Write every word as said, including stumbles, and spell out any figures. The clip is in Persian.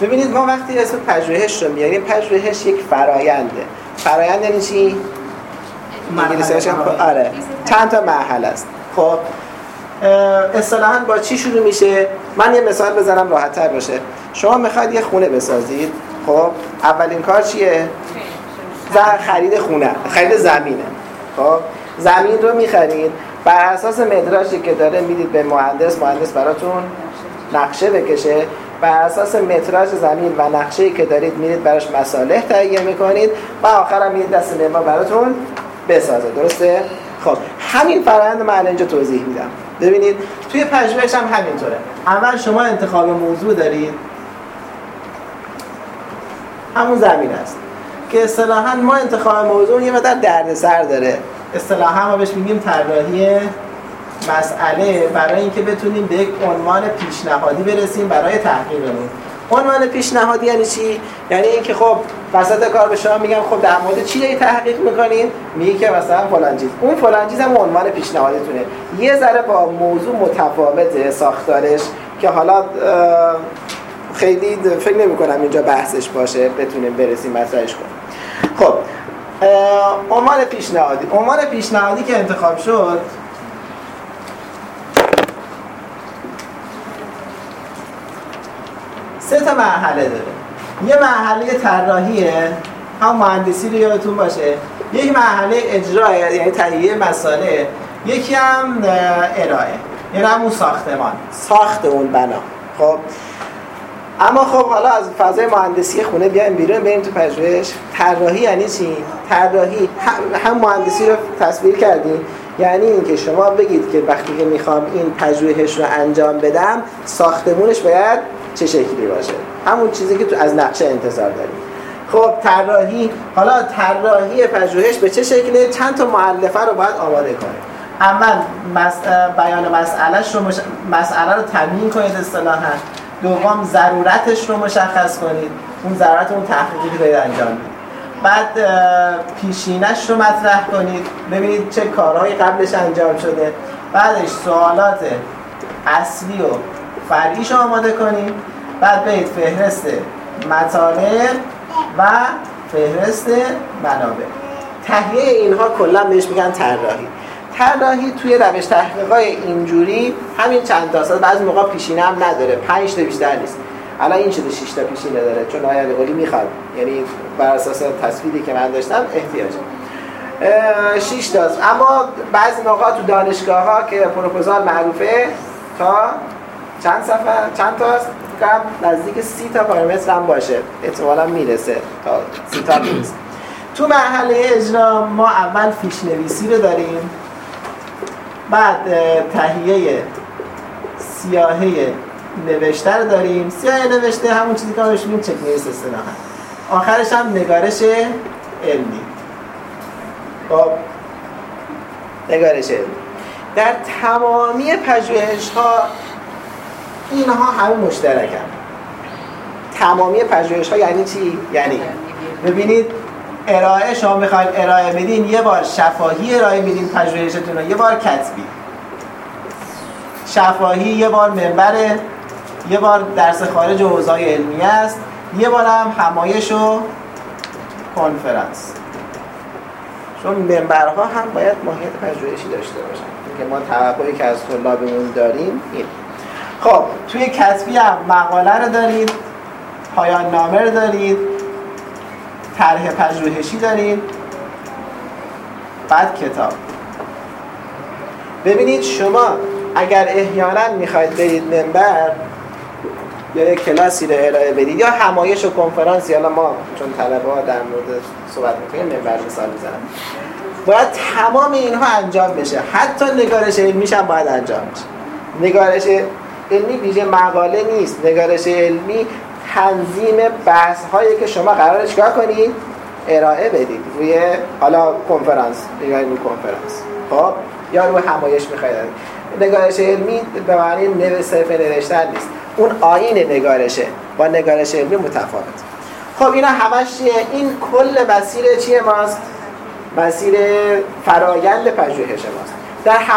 ببینید ما وقتی اسم پژوهش رو میاریم، پژوهش یک فراینده. فرایند یعنی چی؟ انگلیسیش آره چند تا مرحله است. خب اصطلاحاً با چی شروع میشه؟ من یه مثال بزنم راحت تر باشه. شما میخواید یه خونه بسازید، خب اولین کار چیه؟ خرید خونه، خرید زمینه. خب زمین رو میخرید، بر اساس متراژی که داره میدید به مهندس، مهندس براتون نقشه بکشه، بر اساس متراژ زمین و نقشه‌ای که دارید میرید براش مصالح تهیه میکنید و آخرام میدید دست معمار براتون بسازه. درسته؟ خب همین فرآیند من اینجا توضیح میدم. ببینید توی پژوهش هم همینطوره. اول شما انتخاب موضوع دارید، همون زمین است که اصطلاحاً ما انتخاب موضوع یه مقدار دردسر داره. اصطلاحاً ما بهش میگیم طراحی مسئله، برای اینکه بتونیم به یک عنوان پیشنهادی برسیم برای تحقیقمون. عنوان پیشنهادی یعنی چی؟ یعنی اینکه خب وسط کار به شما میگم خب در مورد چی دارید تحقیق میکنین؟ میگی که مثلا فلان چیز. اون فلان چیز هم عنوان پیشنهادیتونه. یه ذره با موضوع متفاوته ساختارش که حالا خیلی فکر نمی‌کنم اینجا بحثش باشه، بتونیم برسیم مطرحش کنیم. خب عنوان پیشنهادی، عنوان پیشنهادی که انتخاب شد سه تا مرحله داره. یه مرحله طراحیه، هم مهندسی رو یادتون باشه. یک مرحله اجرا یعنی تهیه مسائل، یکی هم ارائه یعنی همون ساختمان، ساخت اون بنا. خب اما خب حالا از فضای مهندسی خونه بیایم بیرون، بریم تو پژوهش. طراحی یعنی چی؟ طراحی هم مهندسی رو تصویر کردیم، یعنی اینکه شما بگید که وقتی که میخوام این پژوهش رو انجام بدم ساختمونش باید چه شکلی باشه، همون چیزی که تو از نقشه انتظار داریم. خب طراحی، حالا طراحی پژوهش به چه شکله؟ چند تا مؤلفه رو باید آماده کنید. اول مس... بیان مسئلهش رو مش... مسئله رو تبیین کنید اصطلاحاً. دوم ضرورتش رو مشخص کنید، اون ضرورت اون تحقیقی که دارید انجام بدید. بعد پیشینش رو مطرح کنید، ببینید چه کارهایی قبلش انجام شده. بعدش سوالات اصلی و فرعیش رو آماده کنید. بعد برید فهرست مطالب و فهرست منابع. تهیه اینها کلا بهش میگن طراحی. طراحی توی روش تحقیقای اینجوری همین چند تا است. بعضی موقع پیشینه هم نداره، پنج تا بیشتر نیست. الان این شده شش تا پیشینه داره چون آقای علیقلی میخواد، یعنی بر اساس تصویری که من داشتم احتیاجه شش تا است. اما بعضی موقع تو دانشگاه‌ها که پروپوزال معروفه تا چند صفحه چند تا است، کم نزدیک سی تا پارامتر هم باشه، احتمالاً میرسه تا سی تا میرسه. تو مرحله اجرا ما اول فیش نویسی رو داریم، بعد تهیه سیاهه نوشته رو داریم. سیاهه نوشته همون چیزی که ما بهش میگیم چک لیست اصطلاحاً. آخرش هم نگارش علمی. خب نگارش علمی در تمامی پژوهش‌ها اینها همه مشترکن. تمامی پژوهش‌ها یعنی چی؟ یعنی ببینید ارائه، شما میخواید ارائه بدین، یه بار شفاهی ارائه میدین پژوهشتون رو، یه بار کتبی. شفاهی یه بار منبره، یه بار درس خارج و حوزه‌های علمیه است، یه بار هم همایش و کنفرانس. چون منبرها هم باید ماهیت پژوهشی داشته باشن. اینکه ما توقعی که از طلابمون داریم این. خب توی کتبی هم مقاله رو دارید، پایان نامه رو دارید، طرح پژوهشی دارید، بعد کتاب. ببینید شما اگر احیانا میخواید برید منبر یا یک کلاسی رو ارائه بدید یا همایش و کنفرانسی، حالا ما چون طلبه ها در مورد صحبت میکنیم منبر مثال میزنم، باید تمام اینها انجام بشه. حتی نگارش علمیش هم باید انجام بشه. نگارش علمی ویژه مقاله نیست، نگارش علمی تنظیم بحث هایی که شما قراره چیکار کنید؟ ارائه بدید روی حالا کنفرانس یا روی کنفرانس، خب یا روی همایش میخواید. نگارش علمی به معنی نو صرف نوشتن نیست، اون آیین نگارشه با نگارش علمی متفاوت. خب اینا همش چیه؟ این کل مسیر چیه ماست؟ مسیر فرایند پژوهش ماست. در